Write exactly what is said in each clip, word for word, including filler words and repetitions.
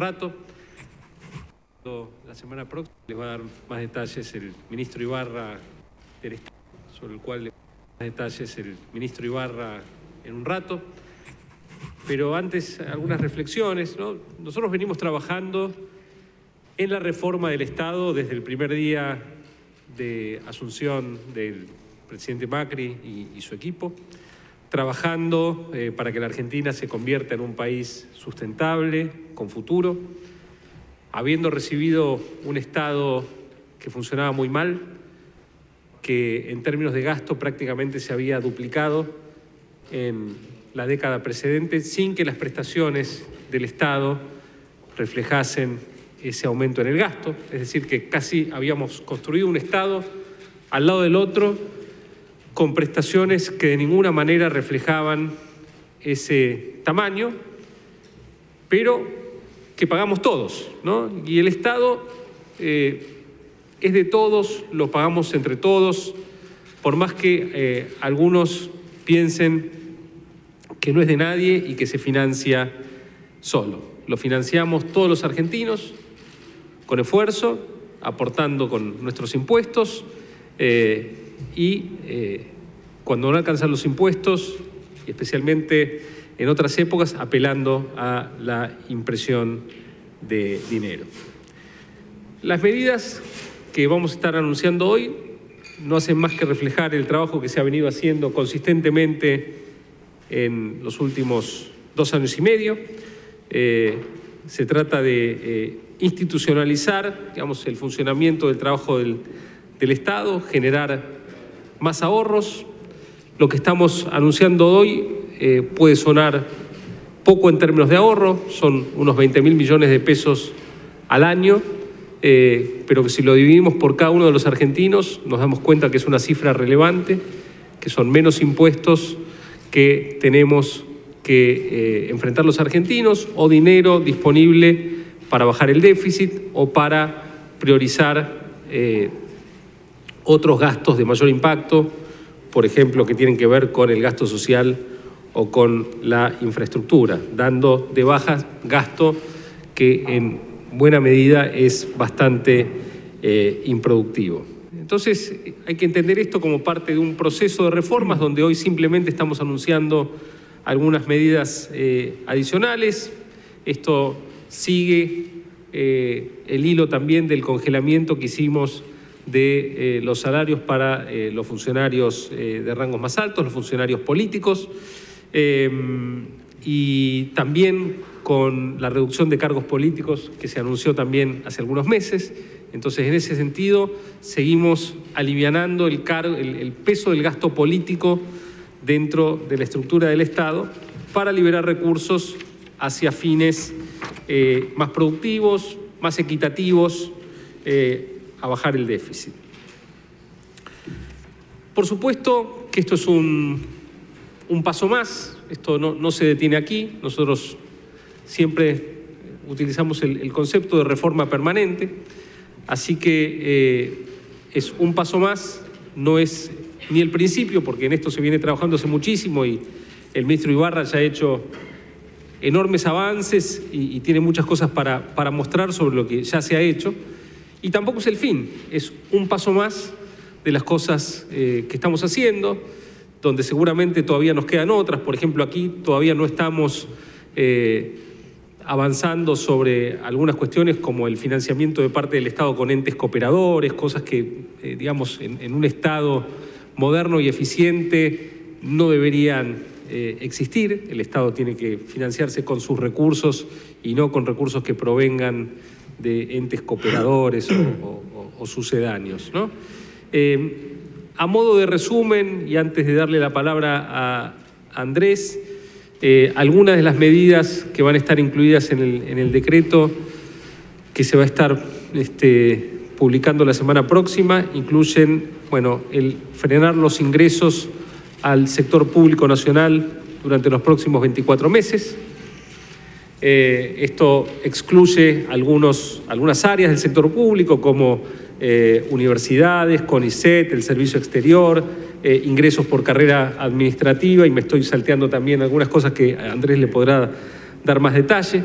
rato. La semana próxima les va a dar más detalles el ministro Ibarra del Estado, sobre el cual les va a dar más detalles el ministro Ibarra en un rato. Pero antes, algunas reflexiones, ¿no? Nosotros venimos trabajando en la reforma del Estado desde el primer día de asunción del presidente Macri y, y su equipo, trabajando eh, para que la Argentina se convierta en un país sustentable, con futuro, habiendo recibido un Estado que funcionaba muy mal, que en términos de gasto prácticamente se había duplicado en la década precedente, sin que las prestaciones del Estado reflejasen ese aumento en el gasto. Es decir, que casi habíamos construido un Estado al lado del otro, con prestaciones que de ninguna manera reflejaban ese tamaño, pero que pagamos todos, ¿no? Y el Estado eh, es de todos, lo pagamos entre todos, por más que eh, algunos piensen que no es de nadie y que se financia solo. Lo financiamos todos los argentinos, con esfuerzo, aportando con nuestros impuestos eh, y eh, cuando no alcanzan los impuestos, especialmente en otras épocas, apelando a la impresión de dinero. Las medidas que vamos a estar anunciando hoy no hacen más que reflejar el trabajo que se ha venido haciendo consistentemente en los últimos dos años y medio. Eh, se trata de eh, institucionalizar, digamos, el funcionamiento del trabajo del, del Estado, generar más ahorros. Lo que estamos anunciando hoy eh, puede sonar poco en términos de ahorro, son unos veinte mil millones de pesos al año, eh, pero que si lo dividimos por cada uno de los argentinos nos damos cuenta que es una cifra relevante, que son menos impuestos que tenemos que eh, enfrentar los argentinos, o dinero disponible para bajar el déficit o para priorizar eh, otros gastos de mayor impacto, por ejemplo, que tienen que ver con el gasto social o con la infraestructura, dando de baja gasto que en buena medida es bastante eh, improductivo. Entonces, hay que entender esto como parte de un proceso de reformas donde hoy simplemente estamos anunciando algunas medidas eh, adicionales. Esto sigue eh, el hilo también del congelamiento que hicimos de eh, los salarios para eh, los funcionarios eh, de rangos más altos, los funcionarios políticos, eh, y también con la reducción de cargos políticos que se anunció también hace algunos meses. Entonces, en ese sentido, seguimos alivianando el, cargo, el, el peso del gasto político dentro de la estructura del Estado para liberar recursos hacia fines eh, más productivos, más equitativos, eh, a bajar el déficit. Por supuesto que esto es un, un paso más, esto no, no se detiene aquí. Nosotros siempre utilizamos el, el concepto de reforma permanente, así que eh, es un paso más, no es ni el principio, porque en esto se viene trabajando hace muchísimo y el ministro Ibarra ya ha hecho enormes avances y, y tiene muchas cosas para, para mostrar sobre lo que ya se ha hecho. Y tampoco es el fin, es un paso más de las cosas eh, que estamos haciendo, donde seguramente todavía nos quedan otras. Por ejemplo, aquí todavía no estamos eh, avanzando sobre algunas cuestiones como el financiamiento de parte del Estado con entes cooperadores, cosas que, eh, digamos, en, en un Estado moderno y eficiente no deberían eh, existir. El Estado tiene que financiarse con sus recursos y no con recursos que provengan de entes cooperadores o, o, o sucedáneos, ¿no? Eh, a modo de resumen, y antes de darle la palabra a Andrés, eh, algunas de las medidas que van a estar incluidas en el, en el decreto que se va a estar este, publicando la semana próxima incluyen, bueno, el frenar los ingresos al sector público nacional durante los próximos veinticuatro meses. Eh, esto excluye algunos, algunas áreas del sector público como eh, universidades, CONICET, el servicio exterior, eh, ingresos por carrera administrativa, y me estoy salteando también algunas cosas que Andrés le podrá dar más detalle.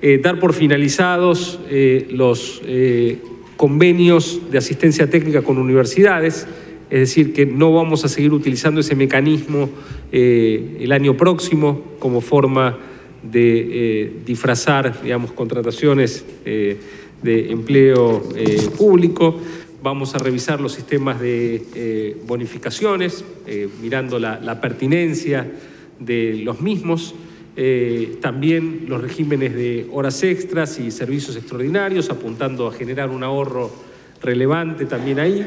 eh, dar por finalizados eh, los eh, convenios de asistencia técnica con universidades, es decir, que no vamos a seguir utilizando ese mecanismo eh, el año próximo como forma de eh, disfrazar, digamos, contrataciones eh, de empleo eh, público. Vamos a revisar los sistemas de eh, bonificaciones, eh, mirando la, la pertinencia de los mismos. Eh, también los regímenes de horas extras y servicios extraordinarios, apuntando a generar un ahorro relevante también ahí.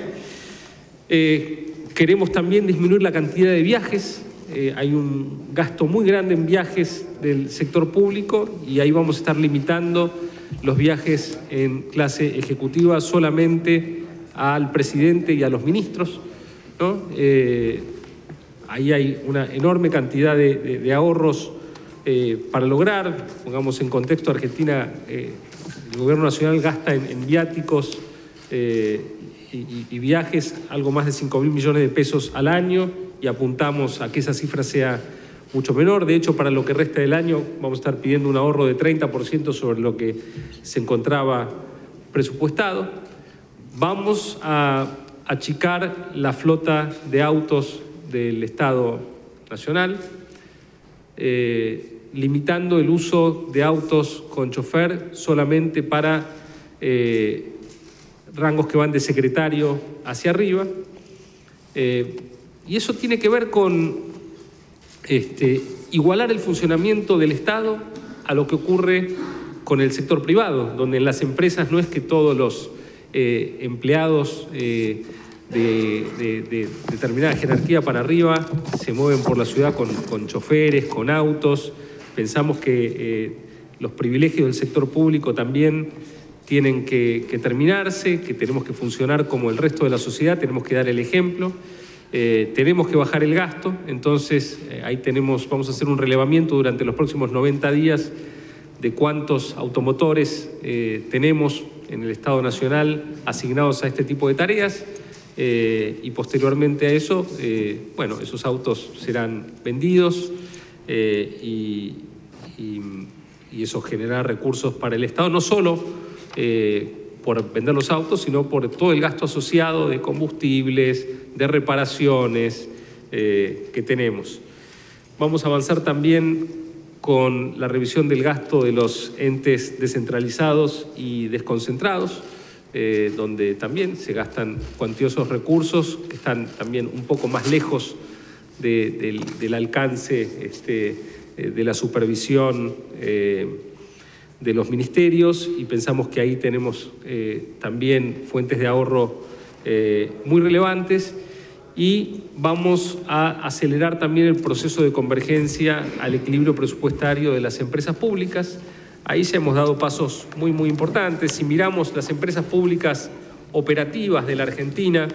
Eh, queremos también disminuir la cantidad de viajes. Eh, hay un gasto muy grande en viajes del sector público y ahí vamos a estar limitando los viajes en clase ejecutiva solamente al presidente y a los ministros, ¿no? Eh, ahí hay una enorme cantidad de, de, de ahorros eh, para lograr. Pongamos en contexto, Argentina, eh, el gobierno nacional gasta en, en viáticos eh, y, y viajes algo más de cinco mil millones de pesos al año y apuntamos a que esa cifra sea mucho menor. De hecho, para lo que resta del año vamos a estar pidiendo un ahorro de treinta por ciento sobre lo que se encontraba presupuestado. Vamos a achicar la flota de autos del Estado Nacional, eh, limitando el uso de autos con chofer solamente para eh, rangos que van de secretario hacia arriba. Eh, y eso tiene que ver con este, igualar el funcionamiento del Estado a lo que ocurre con el sector privado, donde en las empresas no es que todos los eh, empleados eh, de, de, de determinada jerarquía para arriba se mueven por la ciudad con, con choferes, con autos. Pensamos que eh, los privilegios del sector público también tienen que, que terminarse, que tenemos que funcionar como el resto de la sociedad, tenemos que dar el ejemplo. Eh, tenemos que bajar el gasto, entonces eh, ahí tenemos, vamos a hacer un relevamiento durante los próximos noventa días de cuántos automotores eh, tenemos en el Estado Nacional asignados a este tipo de tareas eh, y posteriormente a eso, eh, bueno, esos autos serán vendidos eh, y, y, y eso generará recursos para el Estado, no solo eh, por vender los autos, sino por todo el gasto asociado de combustibles, de reparaciones eh, que tenemos. Vamos a avanzar también con la revisión del gasto de los entes descentralizados y desconcentrados, eh, donde también se gastan cuantiosos recursos que están también un poco más lejos de, del, del alcance este, de la supervisión eh, de los ministerios, y pensamos que ahí tenemos eh, también fuentes de ahorro eh, muy relevantes, y vamos a acelerar también el proceso de convergencia al equilibrio presupuestario de las empresas públicas. Ahí ya hemos dado pasos muy, muy importantes. Si miramos las empresas públicas operativas de la Argentina,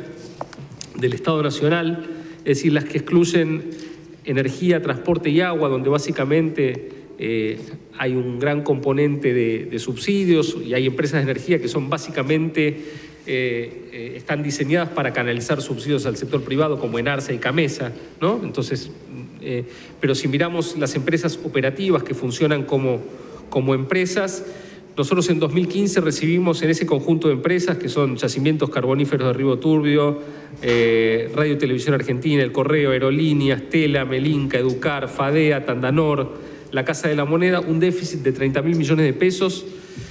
del Estado Nacional, es decir, las que excluyen energía, transporte y agua, donde básicamente Eh, hay un gran componente de, de subsidios y hay empresas de energía que son básicamente, eh, eh, están diseñadas para canalizar subsidios al sector privado como Enarsa y Camesa, ¿no? Entonces, eh, pero si miramos las empresas operativas que funcionan como, como empresas, nosotros en dos mil quince recibimos en ese conjunto de empresas que son Yacimientos Carboníferos de Río Turbio, eh, Radio y Televisión Argentina, El Correo, Aerolíneas, Tela, Melinca, Educar, Fadea, Tandanor, la Casa de la Moneda, un déficit de treinta mil millones de pesos.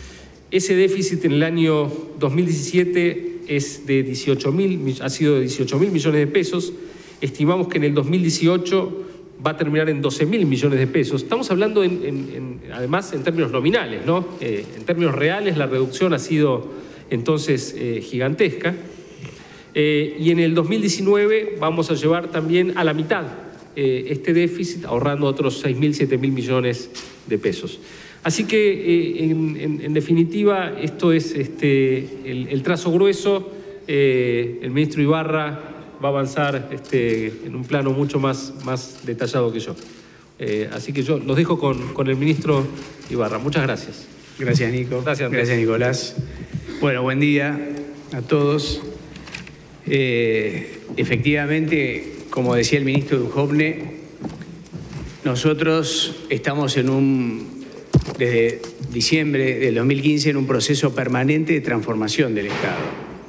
Ese déficit en el año dos mil diecisiete es de dieciocho mil, ha sido de dieciocho mil millones de pesos. Estimamos que en el dos mil dieciocho va a terminar en doce mil millones de pesos. Estamos hablando, en, en, en, además, en términos nominales, ¿no? Eh, en términos reales, la reducción ha sido entonces eh, gigantesca. Eh, y en el dos mil diecinueve vamos a llevar también a la mitad este déficit, ahorrando otros seis mil, siete mil millones de pesos. Así que, eh, en, en, en definitiva, esto es este, el, el trazo grueso. Eh, el ministro Ibarra va a avanzar este, en un plano mucho más, más detallado que yo. Eh, así que yo los dejo con, con el ministro Ibarra. Muchas gracias. Gracias, Nico. Gracias, Gracias, Nicolás. Bueno, buen día a todos. Eh, efectivamente, como decía el ministro Duhovne, nosotros estamos en un, desde diciembre del dos mil quince en un proceso permanente de transformación del Estado.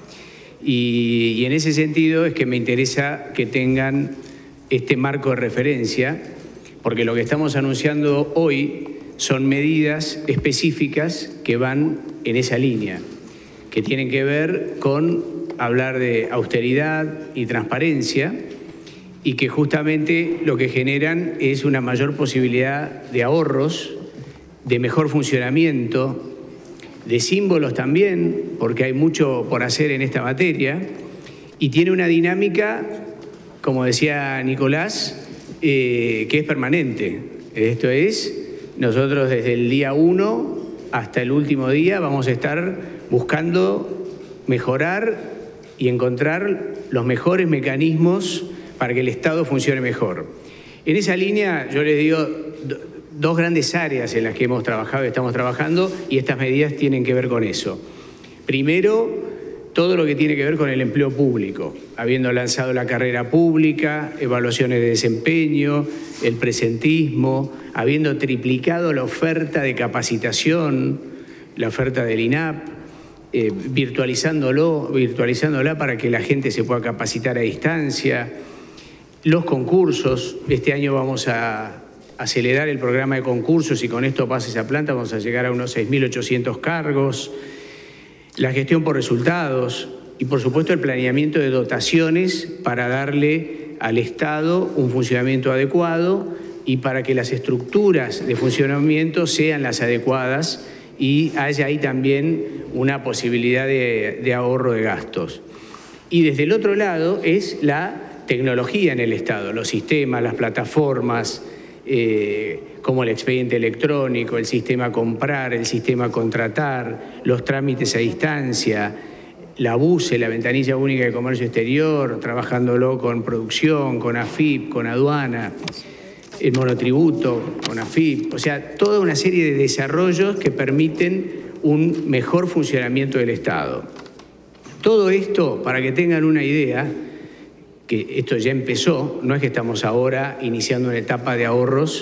Y, y en ese sentido es que me interesa que tengan este marco de referencia, porque lo que estamos anunciando hoy son medidas específicas que van en esa línea, que tienen que ver con hablar de austeridad y transparencia, y que justamente lo que generan es una mayor posibilidad de ahorros, de mejor funcionamiento, de símbolos también, porque hay mucho por hacer en esta materia, y tiene una dinámica, como decía Nicolás, eh, que es permanente. Esto es, nosotros desde el día uno hasta el último día vamos a estar buscando mejorar y encontrar los mejores mecanismos para que el Estado funcione mejor. En esa línea, yo les digo, dos grandes áreas en las que hemos trabajado y estamos trabajando, y estas medidas tienen que ver con eso. Primero, todo lo que tiene que ver con el empleo público, habiendo lanzado la carrera pública, evaluaciones de desempeño, el presentismo, habiendo triplicado la oferta de capacitación, la oferta del I N A P, eh, virtualizándolo, virtualizándola para que la gente se pueda capacitar a distancia. Los concursos, este año vamos a acelerar el programa de concursos y con esto pasa esa planta, vamos a llegar a unos seis mil ochocientos cargos, la gestión por resultados y por supuesto el planeamiento de dotaciones para darle al Estado un funcionamiento adecuado y para que las estructuras de funcionamiento sean las adecuadas y haya ahí también una posibilidad de, de ahorro de gastos. Y desde el otro lado es la tecnología en el Estado, los sistemas, las plataformas, eh, como el expediente electrónico, el sistema comprar, el sistema contratar, los trámites a distancia, la B U C E, la ventanilla única de comercio exterior, trabajándolo con producción, con A F I P, con aduana, el monotributo, con A F I P, o sea, toda una serie de desarrollos que permiten un mejor funcionamiento del Estado. Todo esto, para que tengan una idea, que esto ya empezó, no es que estamos ahora iniciando una etapa de ahorros,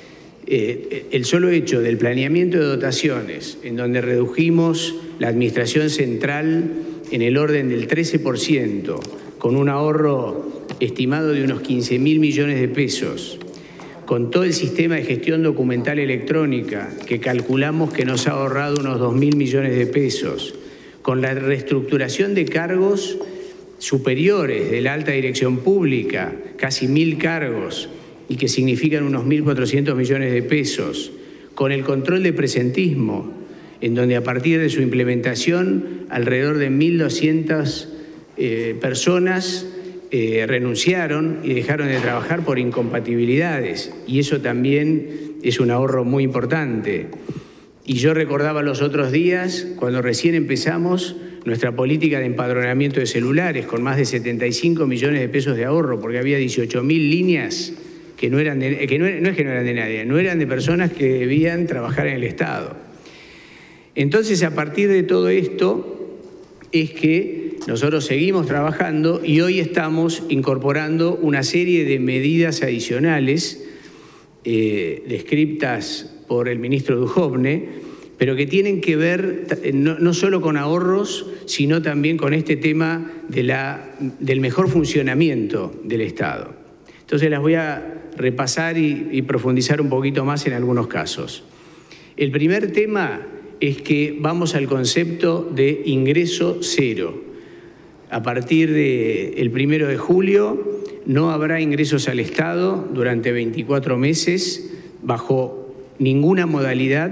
eh, el solo hecho del planeamiento de dotaciones, en donde redujimos la administración central en el orden del trece por ciento, con un ahorro estimado de unos quince mil millones de pesos, con todo el sistema de gestión documental electrónica, que calculamos que nos ha ahorrado unos dos mil millones de pesos, con la reestructuración de cargos superiores de la alta dirección pública, casi mil cargos, y que significan unos mil cuatrocientos millones de pesos, con el control de presentismo, en donde a partir de su implementación alrededor de mil doscientas eh, personas eh, renunciaron y dejaron de trabajar por incompatibilidades, y eso también es un ahorro muy importante. Y yo recordaba los otros días, cuando recién empezamos, nuestra política de empadronamiento de celulares, con más de setenta y cinco millones de pesos de ahorro, porque había dieciocho mil líneas que no eran de, que no, no es que no eran de nadie, no eran de personas que debían trabajar en el Estado. Entonces, a partir de todo esto, es que nosotros seguimos trabajando y hoy estamos incorporando una serie de medidas adicionales eh, descritas por el ministro Duhovne, pero que tienen que ver no, no solo con ahorros, sino también con este tema de la, del mejor funcionamiento del Estado. Entonces las voy a repasar y, y profundizar un poquito más en algunos casos. El primer tema es que vamos al concepto de ingreso cero. A partir del primero de julio no habrá ingresos al Estado durante veinticuatro meses bajo ninguna modalidad,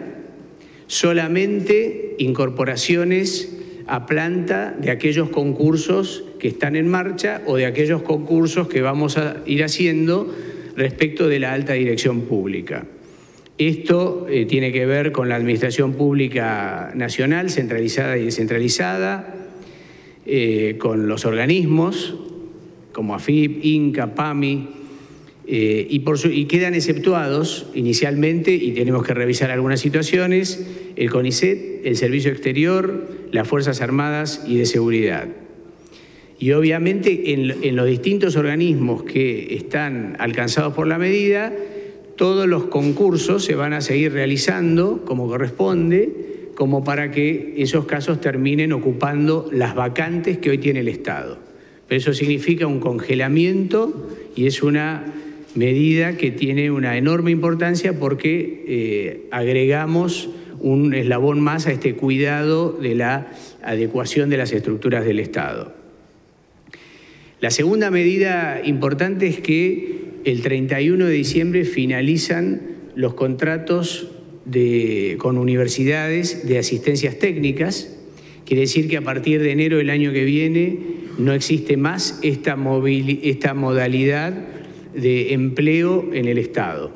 solamente incorporaciones a planta de aquellos concursos que están en marcha o de aquellos concursos que vamos a ir haciendo respecto de la alta dirección pública. Esto eh, tiene que ver con la administración pública nacional, centralizada y descentralizada, eh, con los organismos como A F I P, INCA, PAMI, eh, y, por su, y quedan exceptuados inicialmente, y tenemos que revisar algunas situaciones, el CONICET, el Servicio Exterior, las Fuerzas Armadas y de Seguridad. Y obviamente en, en los distintos organismos que están alcanzados por la medida, todos los concursos se van a seguir realizando como corresponde, como para que esos casos terminen ocupando las vacantes que hoy tiene el Estado. Pero eso significa un congelamiento y es una medida que tiene una enorme importancia porque eh, agregamos un eslabón más a este cuidado de la adecuación de las estructuras del Estado. La segunda medida importante es que el treinta y uno de diciembre finalizan los contratos de, con universidades de asistencias técnicas. Quiere decir que a partir de enero del año que viene no existe más esta, movil, esta modalidad de empleo en el Estado.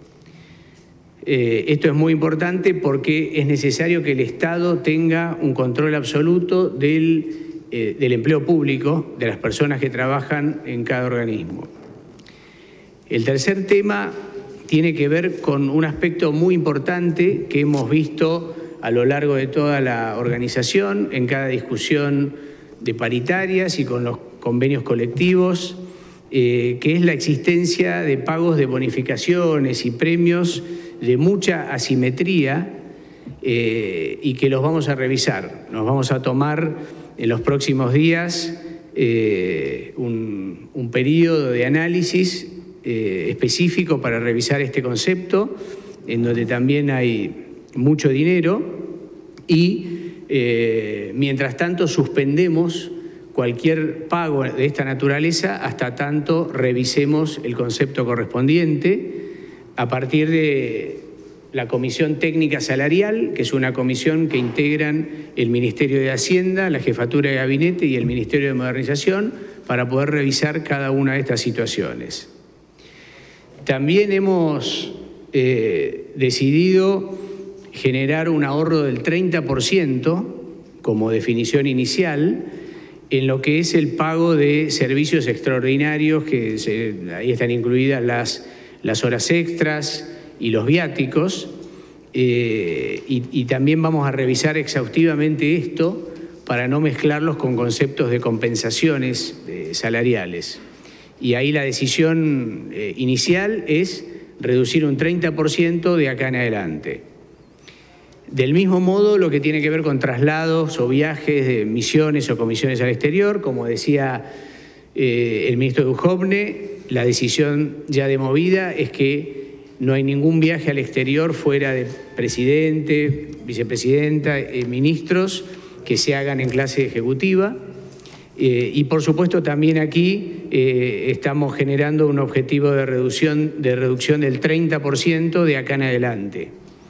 Eh, esto es muy importante porque es necesario que el Estado tenga un control absoluto del, eh, del empleo público, de las personas que trabajan en cada organismo. El tercer tema tiene que ver con un aspecto muy importante que hemos visto a lo largo de toda la organización, en cada discusión de paritarias y con los convenios colectivos, eh, que es la existencia de pagos de bonificaciones y premios de mucha asimetría eh, y que los vamos a revisar. Nos vamos a tomar en los próximos días eh, un, un periodo de análisis eh, específico para revisar este concepto, en donde también hay mucho dinero y eh, mientras tanto suspendemos cualquier pago de esta naturaleza hasta tanto revisemos el concepto correspondiente a partir de la Comisión Técnica Salarial, que es una comisión que integran el Ministerio de Hacienda, la Jefatura de Gabinete y el Ministerio de Modernización para poder revisar cada una de estas situaciones. También hemos eh, decidido generar un ahorro del treinta por ciento como definición inicial en lo que es el pago de servicios extraordinarios, que se, ahí están incluidas las, las horas extras y los viáticos, eh, y, y también vamos a revisar exhaustivamente esto para no mezclarlos con conceptos de compensaciones eh, salariales. Y ahí la decisión eh, inicial es reducir un treinta por ciento de acá en adelante. Del mismo modo, lo que tiene que ver con traslados o viajes de misiones o comisiones al exterior, como decía eh, el ministro Duhovne, la decisión ya de movida es que no hay ningún viaje al exterior fuera de presidente, vicepresidenta, eh, ministros, que se hagan en clase ejecutiva. Eh, y por supuesto también aquí eh, estamos generando un objetivo de reducción, de reducción del treinta por ciento de acá en adelante.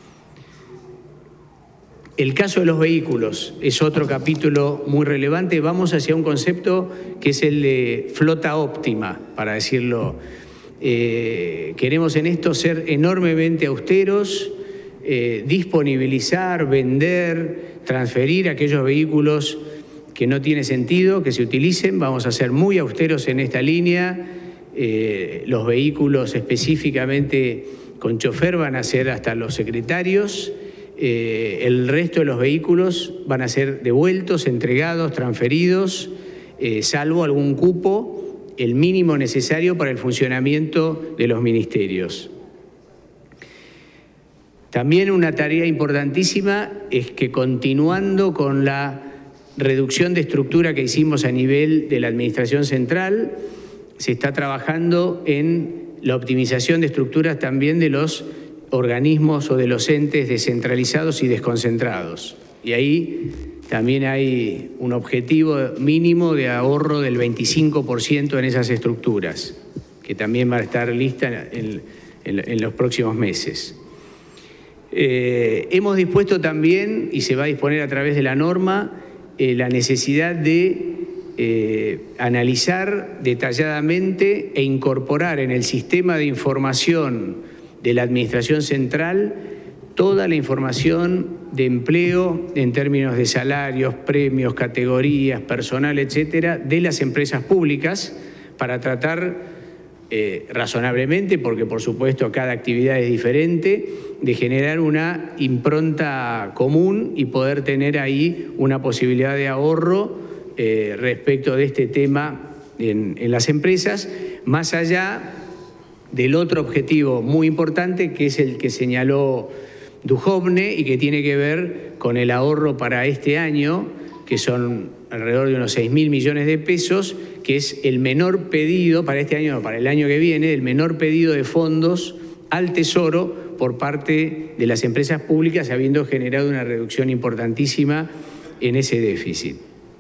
El caso de los vehículos es otro capítulo muy relevante. Vamos hacia un concepto que es el de flota óptima, para decirlo. Eh, queremos en esto ser enormemente austeros, eh, disponibilizar, vender, transferir aquellos vehículos que no tiene sentido que se utilicen. Vamos a ser muy austeros en esta línea. Eh, los vehículos específicamente con chofer van a ser hasta los secretarios. Eh, el resto de los vehículos van a ser devueltos, entregados, transferidos, eh, salvo algún cupo, el mínimo necesario para el funcionamiento de los ministerios. También una tarea importantísima es que, continuando con la reducción de estructura que hicimos a nivel de la Administración Central, se está trabajando en la optimización de estructuras también de los organismos o de los entes descentralizados y desconcentrados. Y ahí también hay un objetivo mínimo de ahorro del veinticinco por ciento en esas estructuras, que también va a estar lista en, en, en los próximos meses. Eh, hemos dispuesto también, y se va a disponer a través de la norma, eh, la necesidad de eh, analizar detalladamente e incorporar en el sistema de información de la Administración Central toda la información de empleo en términos de salarios, premios, categorías, personal, etcétera, de las empresas públicas para tratar eh, razonablemente, porque por supuesto cada actividad es diferente, de generar una impronta común y poder tener ahí una posibilidad de ahorro eh, respecto de este tema en, en las empresas, más allá del otro objetivo muy importante, que es el que señaló Duhovne y que tiene que ver con el ahorro para este año, que son alrededor de unos seis mil millones de pesos, que es el menor pedido para este año, para el año que viene, el menor pedido de fondos al Tesoro por parte de las empresas públicas, habiendo generado una reducción importantísima en ese déficit.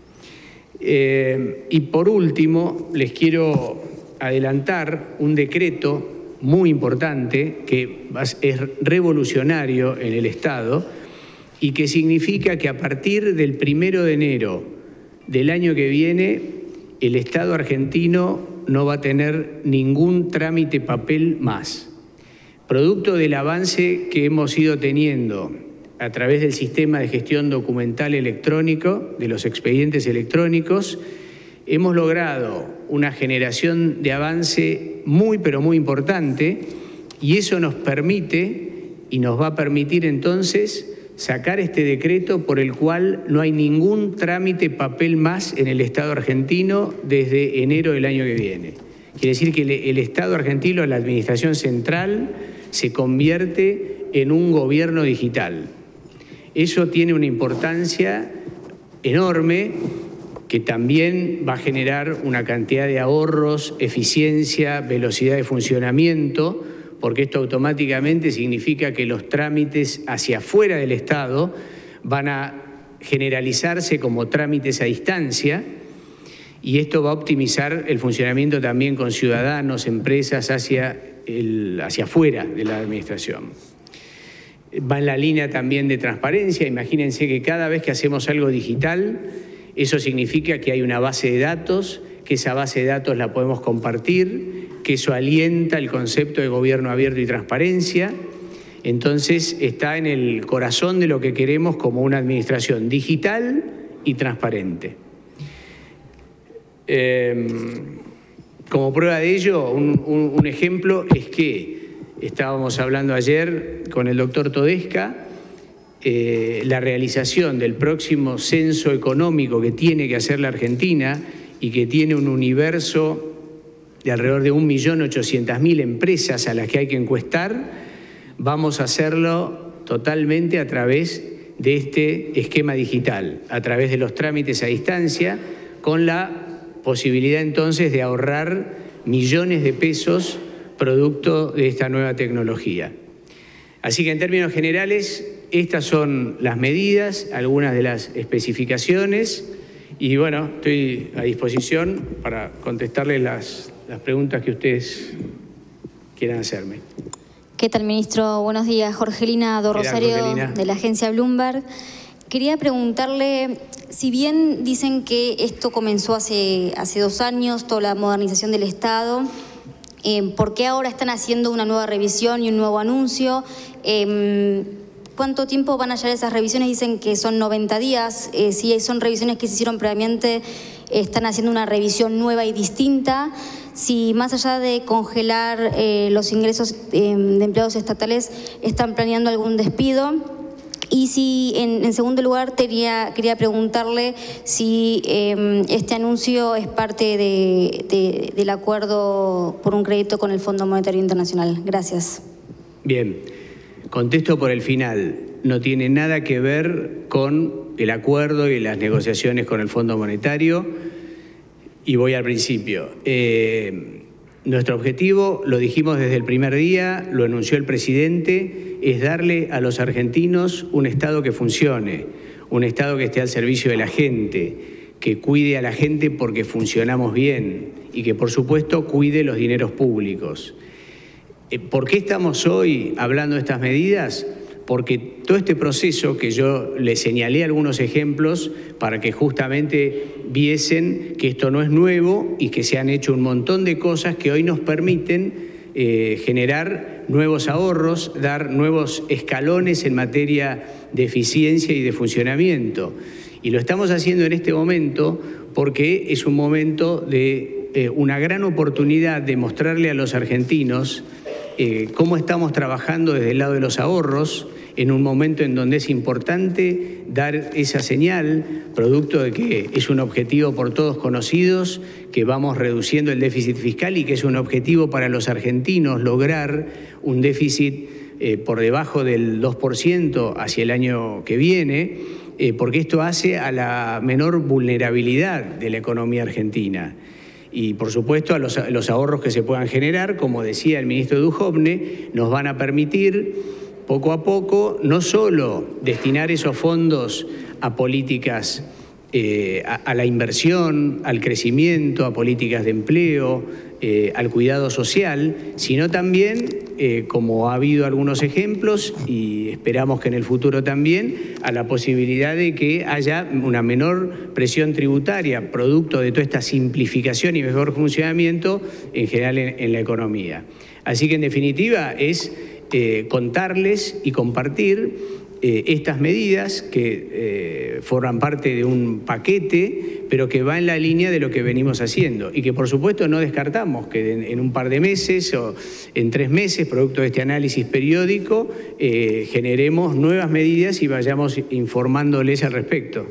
Eh, y por último, les quiero adelantar un decreto muy importante que es revolucionario en el Estado y que significa que a partir del primero de enero del año que viene, el Estado argentino no va a tener ningún trámite papel más. Producto del avance que hemos ido teniendo a través del sistema de gestión documental electrónico, de los expedientes electrónicos, hemos logrado una generación de avance muy, pero muy importante, y eso nos permite y nos va a permitir entonces sacar este decreto por el cual no hay ningún trámite papel más en el Estado argentino desde enero del año que viene. Quiere decir que el Estado argentino, la administración central, se convierte en un gobierno digital. Eso tiene una importancia enorme que también va a generar una cantidad de ahorros, eficiencia, velocidad de funcionamiento, porque esto automáticamente significa que los trámites hacia afuera del Estado van a generalizarse como trámites a distancia, y esto va a optimizar el funcionamiento también con ciudadanos, empresas hacia, el, hacia afuera de la administración. Va en la línea también de transparencia. Imagínense que cada vez que hacemos algo digital, eso significa que hay una base de datos, que esa base de datos la podemos compartir, que eso alienta el concepto de gobierno abierto y transparencia. Entonces está en el corazón de lo que queremos como una administración digital y transparente. Eh, como prueba de ello, un, un, un ejemplo es que estábamos hablando ayer con el doctor Todesca, eh, la realización del próximo censo económico que tiene que hacer la Argentina y que tiene un universo de alrededor de un millón ochocientas mil empresas a las que hay que encuestar. Vamos a hacerlo totalmente a través de este esquema digital, a través de los trámites a distancia, con la posibilidad entonces de ahorrar millones de pesos producto de esta nueva tecnología. Así que en términos generales, estas son las medidas, algunas de las especificaciones, y bueno, estoy a disposición para contestarles las, las preguntas que ustedes quieran hacerme. ¿Qué tal, ministro? Buenos días. Jorgelina Do Rosario, Jorgelina, de la agencia Bloomberg. Quería preguntarle, si bien dicen que esto comenzó hace, hace dos años, toda la modernización del Estado, eh, ¿por qué ahora están haciendo una nueva revisión y un nuevo anuncio? Eh, ¿Cuánto tiempo van a llevar esas revisiones? Dicen que son noventa días. Eh, si son revisiones que se hicieron previamente, están haciendo una revisión nueva y distinta. Si más allá de congelar eh, los ingresos eh, de empleados estatales, están planeando algún despido. Y si, en, en segundo lugar, tenía, quería preguntarle si eh, este anuncio es parte de, de, del acuerdo por un crédito con el Fondo Monetario Internacional. Gracias. Bien, contesto por el final. No tiene nada que ver con el acuerdo y las negociaciones con el Fondo Monetario. Y voy al principio. Eh, nuestro objetivo, lo dijimos desde el primer día, lo anunció el presidente, es darle a los argentinos un Estado que funcione, un Estado que esté al servicio de la gente, que cuide a la gente porque funcionamos bien y que, por supuesto, cuide los dineros públicos. ¿Por qué estamos hoy hablando de estas medidas? Porque todo este proceso que yo les señalé algunos ejemplos para que justamente viesen que esto no es nuevo y que se han hecho un montón de cosas que hoy nos permiten eh, generar nuevos ahorros, dar nuevos escalones en materia de eficiencia y de funcionamiento. Y lo estamos haciendo en este momento porque es un momento de eh, una gran oportunidad de mostrarle a los argentinos Eh, cómo estamos trabajando desde el lado de los ahorros en un momento en donde es importante dar esa señal, producto de que es un objetivo por todos conocidos, que vamos reduciendo el déficit fiscal y que es un objetivo para los argentinos lograr un déficit eh, por debajo del dos por ciento hacia el año que viene, eh, porque esto hace a la menor vulnerabilidad de la economía argentina. Y, por supuesto, a los, a los ahorros que se puedan generar, como decía el ministro Duhovne, nos van a permitir, poco a poco, no solo destinar esos fondos a políticas, eh, a, a la inversión, al crecimiento, a políticas de empleo, eh, al cuidado social, sino también, eh, como ha habido algunos ejemplos, y esperamos que en el futuro también, a la posibilidad de que haya una menor presión tributaria, producto de toda esta simplificación y mejor funcionamiento en general en, en la economía. Así que, en definitiva, es eh, contarles y compartir eh, estas medidas que eh, forman parte de un paquete, pero que va en la línea de lo que venimos haciendo y que, por supuesto, no descartamos que en, en un par de meses o en tres meses, producto de este análisis periódico, eh, generemos nuevas medidas y vayamos informándoles al respecto.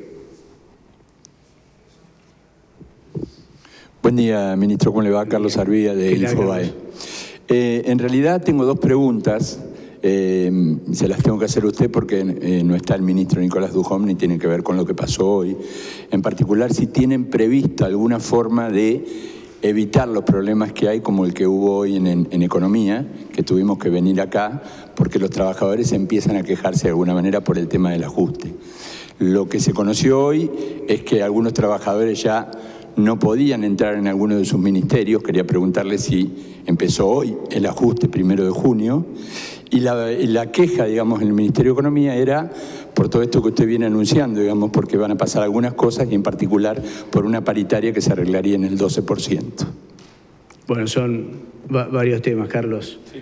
Buen día, ministro. ¿Cómo le va? Carlos Arvía, de Infobae. Eh, en realidad tengo dos preguntas. Eh, se las tengo que hacer a usted porque eh, no está el ministro Nicolás Duhovne y tienen que ver con lo que pasó hoy. En particular, si tienen previsto alguna forma de evitar los problemas que hay, como el que hubo hoy en, en, en economía, que tuvimos que venir acá, porque los trabajadores empiezan a quejarse de alguna manera por el tema del ajuste. Lo que se conoció hoy es que algunos trabajadores ya no podían entrar en alguno de sus ministerios. Quería preguntarle si empezó hoy el ajuste primero de junio. Y la, y la queja, digamos, en el Ministerio de Economía era por todo esto que usted viene anunciando, digamos, porque van a pasar algunas cosas y en particular por una paritaria que se arreglaría en el doce por ciento. Bueno, son va varios temas, Carlos. Sí.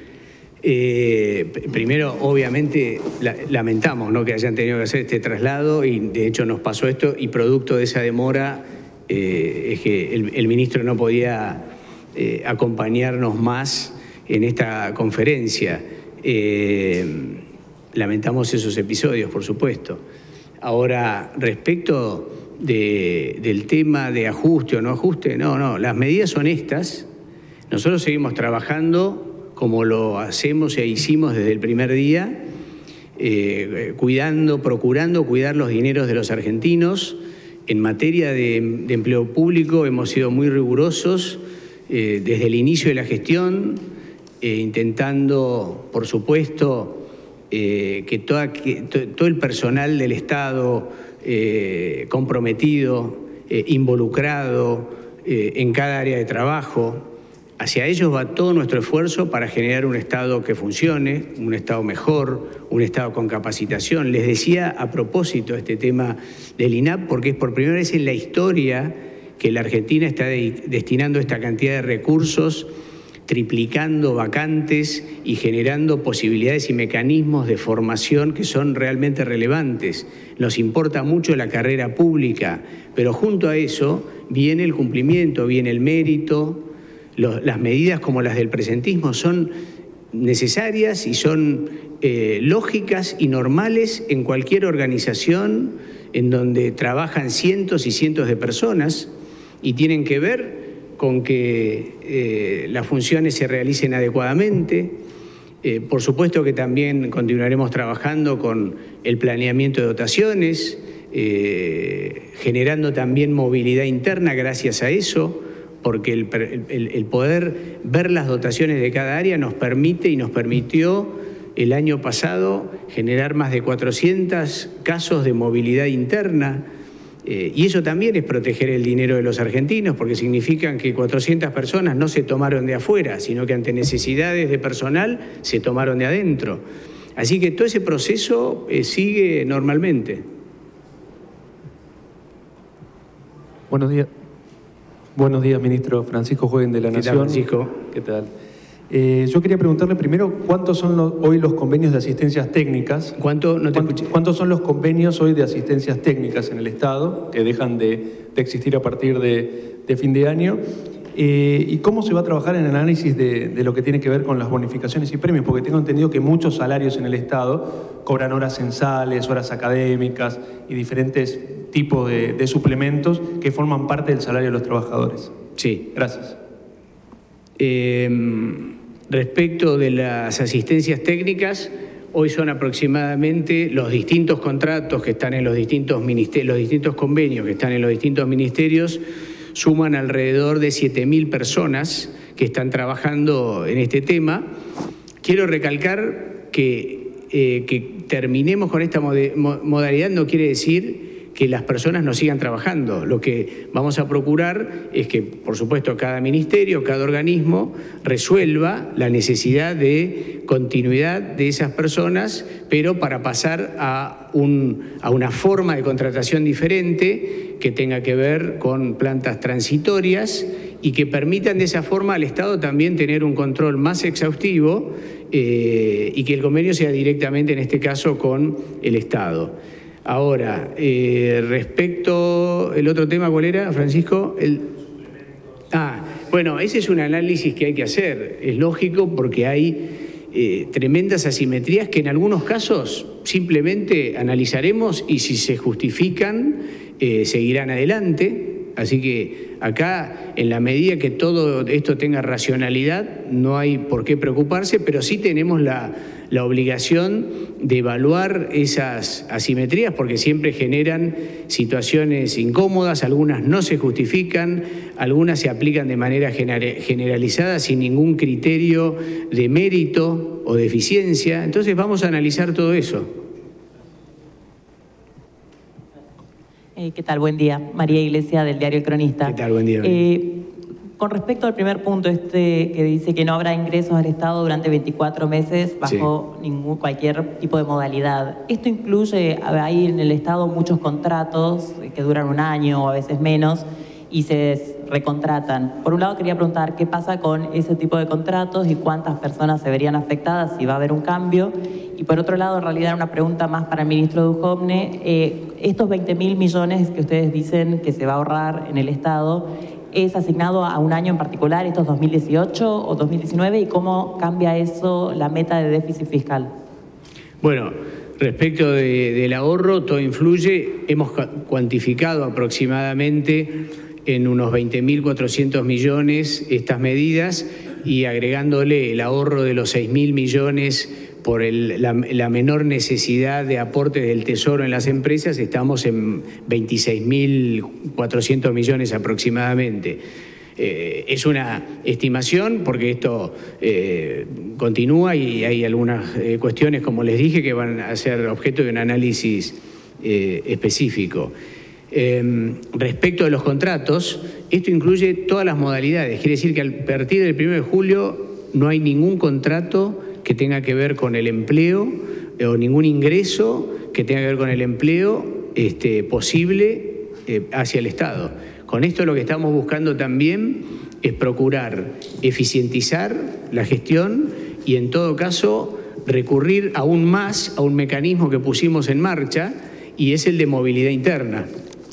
Eh, primero, obviamente, la, lamentamos, ¿no?, que hayan tenido que hacer este traslado y, de hecho, nos pasó esto y producto de esa demora eh, es que el, el ministro no podía eh, acompañarnos más en esta conferencia. Eh, lamentamos esos episodios, por supuesto. Ahora, respecto de, del tema de ajuste o no ajuste, no, no, las medidas son estas. Nosotros seguimos trabajando como lo hacemos e hicimos desde el primer día, eh, cuidando, procurando cuidar los dineros de los argentinos. En materia de, de empleo público hemos sido muy rigurosos eh, desde el inicio de la gestión, Eh, intentando, por supuesto, eh, que, toda, que to, todo el personal del Estado eh, comprometido, eh, involucrado eh, en cada área de trabajo, hacia ellos va todo nuestro esfuerzo para generar un Estado que funcione, un Estado mejor, un Estado con capacitación. Les decía a propósito este tema del I N A P, porque es por primera vez en la historia que la Argentina está de, destinando esta cantidad de recursos, triplicando vacantes y generando posibilidades y mecanismos de formación que son realmente relevantes. Nos importa mucho la carrera pública, pero junto a eso viene el cumplimiento, viene el mérito. Los, las medidas como las del presentismo son necesarias y son eh, lógicas y normales en cualquier organización en donde trabajan cientos y cientos de personas y tienen que ver con que eh, las funciones se realicen adecuadamente. Eh, por supuesto que también continuaremos trabajando con el planeamiento de dotaciones, eh, generando también movilidad interna gracias a eso, porque el, el, el poder ver las dotaciones de cada área nos permite y nos permitió el año pasado generar más de cuatrocientos casos de movilidad interna. Eh, y eso también es proteger el dinero de los argentinos, porque significa que cuatrocientas personas no se tomaron de afuera, sino que ante necesidades de personal se tomaron de adentro. Así que todo ese proceso eh, sigue normalmente. Buenos días. Buenos días, ministro. Francisco Jueguen, de La Nación. ¿Qué tal, Francisco? ¿Qué tal? Eh, yo quería preguntarle primero, ¿cuántos son los, hoy los convenios de asistencias técnicas? ¿Cuánto? No te ¿Cuántos, ¿Cuántos son los convenios hoy de asistencias técnicas en el Estado que dejan de, de existir a partir de, de fin de año? Eh, ¿Y cómo se va a trabajar en el análisis de, de lo que tiene que ver con las bonificaciones y premios? Porque tengo entendido que muchos salarios en el Estado cobran horas censales, horas académicas y diferentes tipos de, de suplementos que forman parte del salario de los trabajadores. Sí. Gracias. Eh, respecto de las asistencias técnicas, hoy son aproximadamente los distintos contratos que están en los distintos ministerios, los distintos convenios que están en los distintos ministerios, suman alrededor de siete mil personas que están trabajando en este tema. Quiero recalcar que, eh, que terminemos con esta modalidad no quiere decir que las personas no sigan trabajando. Lo que vamos a procurar es que, por supuesto, cada ministerio, cada organismo resuelva la necesidad de continuidad de esas personas, pero para pasar a, un, a una forma de contratación diferente que tenga que ver con plantas transitorias y que permitan de esa forma al Estado también tener un control más exhaustivo eh, y que el convenio sea directamente, en este caso, con el Estado. Ahora, eh, respecto, el otro tema, ¿cuál era, Francisco? El... Ah, bueno, ese es un análisis que hay que hacer. Es lógico porque hay eh, tremendas asimetrías que en algunos casos simplemente analizaremos y si se justifican, eh, seguirán adelante. Así que acá, en la medida que todo esto tenga racionalidad, no hay por qué preocuparse, pero sí tenemos la, la obligación de evaluar esas asimetrías porque siempre generan situaciones incómodas, algunas no se justifican, algunas se aplican de manera generalizada sin ningún criterio de mérito o de eficiencia. Entonces vamos a analizar todo eso. Eh, ¿Qué tal? Buen día. María Iglesia, del diario El Cronista. ¿Qué tal? Buen día. Eh, con respecto al primer punto, este que dice que no habrá ingresos al Estado durante veinticuatro meses bajo sí. ningún, cualquier tipo de modalidad. Esto incluye, hay en el Estado muchos contratos que duran un año o a veces menos y se recontratan. Por un lado, quería preguntar qué pasa con ese tipo de contratos y cuántas personas se verían afectadas, si va a haber un cambio. Y por otro lado, en realidad, una pregunta más para el ministro Duhovne. Eh, estos veinte mil millones que ustedes dicen que se va a ahorrar en el Estado, ¿es asignado a un año en particular, estos dos mil dieciocho o dos mil diecinueve? ¿Y cómo cambia eso la meta de déficit fiscal? Bueno, respecto de, del ahorro, todo influye. Hemos cuantificado aproximadamente en unos veinte mil cuatrocientos millones estas medidas y agregándole el ahorro de los seis mil millones por el, la, la menor necesidad de aportes del Tesoro en las empresas, estamos en veintiséis mil cuatrocientos millones aproximadamente. Eh, es una estimación porque esto eh, continúa y hay algunas eh, cuestiones, como les dije, que van a ser objeto de un análisis eh, específico. Eh, respecto de los contratos, esto incluye todas las modalidades. Quiere decir que a partir del primero de julio no hay ningún contrato que tenga que ver con el empleo eh, o ningún ingreso que tenga que ver con el empleo este, posible eh, hacia el Estado. Con esto lo que estamos buscando también es procurar eficientizar la gestión y en todo caso recurrir aún más a un mecanismo que pusimos en marcha y es el de movilidad interna.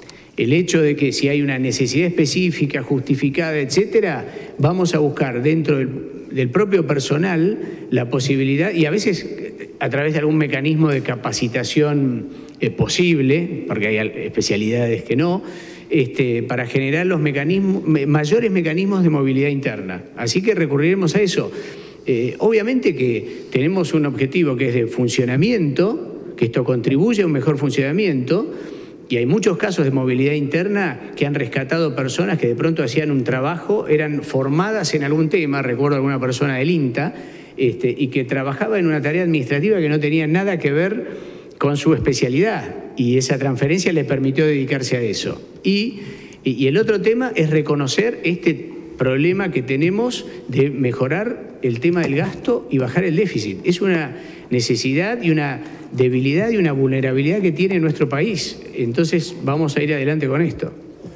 El hecho de que si hay una necesidad específica, justificada, etcétera, vamos a buscar dentro del, del propio personal la posibilidad, y a veces a través de algún mecanismo de capacitación eh, posible, porque hay especialidades que no, este, para generar los mecanismos, mayores mecanismos de movilidad interna. Así que recurriremos a eso. Eh, obviamente que tenemos un objetivo que es de funcionamiento, que esto contribuye a un mejor funcionamiento. Y hay muchos casos de movilidad interna que han rescatado personas que de pronto hacían un trabajo, eran formadas en algún tema, recuerdo alguna persona del INTA, este, y que trabajaba en una tarea administrativa que no tenía nada que ver con su especialidad. Y esa transferencia le permitió dedicarse a eso. Y, y el otro tema es reconocer este problema que tenemos de mejorar el tema del gasto y bajar el déficit. Es una necesidad y una debilidad y una vulnerabilidad que tiene nuestro país. Entonces vamos a ir adelante con esto.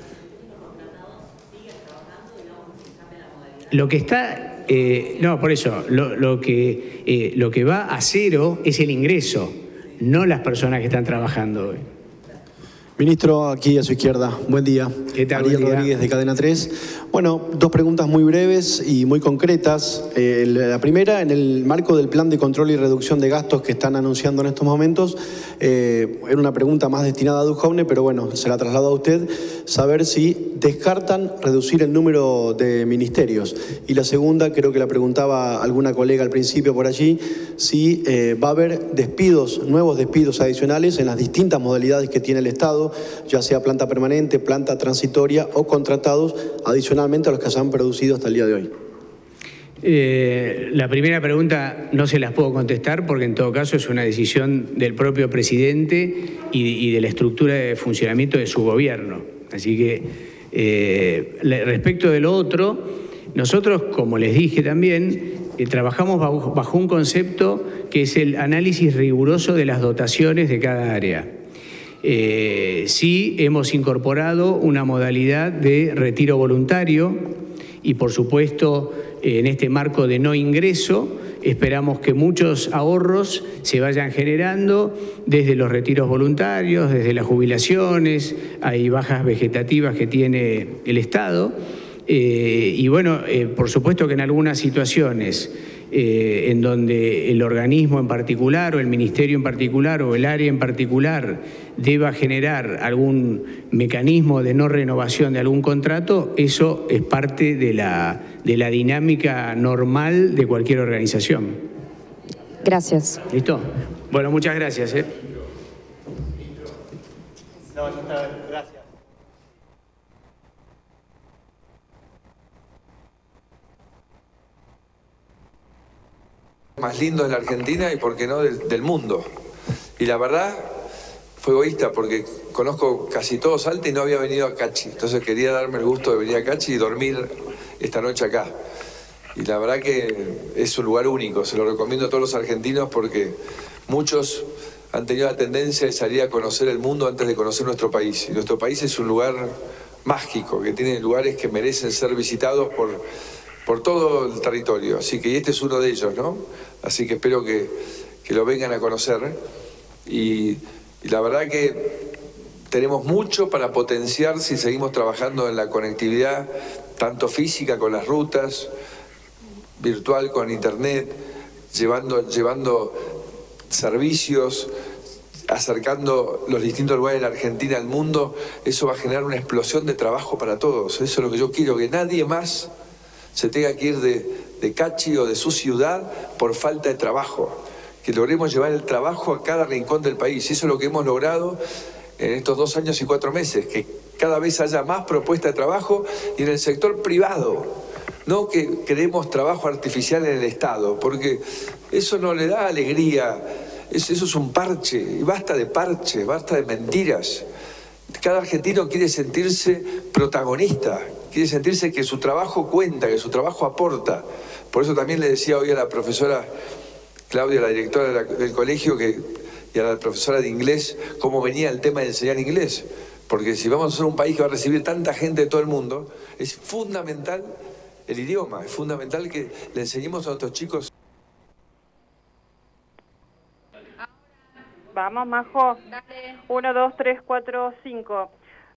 Lo que está, eh, no, por eso, lo, lo, que, eh, lo que va a cero es el ingreso, no las personas que están trabajando hoy. Ministro, aquí a su izquierda. Buen día. ¿Qué tal? Ariel Rodríguez, de Cadena tres. Bueno, dos preguntas muy breves y muy concretas. Eh, la primera, en el marco del plan de control y reducción de gastos que están anunciando en estos momentos, eh, era una pregunta más destinada a Duhovne, pero bueno, se la traslado a usted, saber si descartan reducir el número de ministerios. Y la segunda, creo que la preguntaba alguna colega al principio por allí, si eh, va a haber despidos, nuevos despidos adicionales en las distintas modalidades que tiene el Estado, ya sea planta permanente, planta transitoria o contratados adicionalmente a los que se han producido hasta el día de hoy. Eh, la primera pregunta no se las puedo contestar porque en todo caso es una decisión del propio presidente y, y de la estructura de funcionamiento de su gobierno. Así que eh, respecto de lo otro, nosotros, como les dije también, eh, trabajamos bajo, bajo un concepto que es el análisis riguroso de las dotaciones de cada área. Eh, sí hemos incorporado una modalidad de retiro voluntario y, por supuesto, en este marco de no ingreso, esperamos que muchos ahorros se vayan generando desde los retiros voluntarios, desde las jubilaciones, hay bajas vegetativas que tiene el Estado. Eh, y bueno, eh, por supuesto que en algunas situaciones eh, en donde el organismo en particular o el ministerio en particular o el área en particular deba generar algún mecanismo de no renovación de algún contrato, eso es parte de la, de la dinámica normal de cualquier organización. Gracias. ¿Listo? Bueno, muchas gracias. ¿eh? No, ya está, gracias. Más lindo de la Argentina y, por qué no, del, del mundo. Y la verdad, fue egoísta porque conozco casi todo Salta y no había venido a Cachi. Entonces quería darme el gusto de venir a Cachi y dormir esta noche acá. Y la verdad que es un lugar único, se lo recomiendo a todos los argentinos porque muchos han tenido la tendencia de salir a conocer el mundo antes de conocer nuestro país. Y nuestro país es un lugar mágico, que tiene lugares que merecen ser visitados por, por todo el territorio. Así que este es uno de ellos, ¿no? Así que espero que, que lo vengan a conocer. Y, y la verdad que tenemos mucho para potenciar si seguimos trabajando en la conectividad, tanto física con las rutas, virtual con internet, llevando, llevando servicios, acercando los distintos lugares de la Argentina al mundo. Eso va a generar una explosión de trabajo para todos. Eso es lo que yo quiero, que nadie más se tenga que ir de, de Cachi o de su ciudad por falta de trabajo. Que logremos llevar el trabajo a cada rincón del país. Eso es lo que hemos logrado en estos dos años y cuatro meses, que cada vez haya más propuestas de trabajo y en el sector privado. No que queremos trabajo artificial en el Estado, porque eso no le da alegría, eso, eso es un parche, y basta de parche, basta de mentiras. Cada argentino quiere sentirse protagonista, quiere sentirse que su trabajo cuenta, que su trabajo aporta. Por eso también le decía hoy a la profesora Claudia, la directora de la, del colegio, que, y a la profesora de inglés, cómo venía el tema de enseñar inglés. Porque si vamos a ser un país que va a recibir tanta gente de todo el mundo, es fundamental el idioma, es fundamental que le enseñemos a nuestros chicos. Vamos, Majo. Dale. Uno, dos, tres, cuatro, cinco.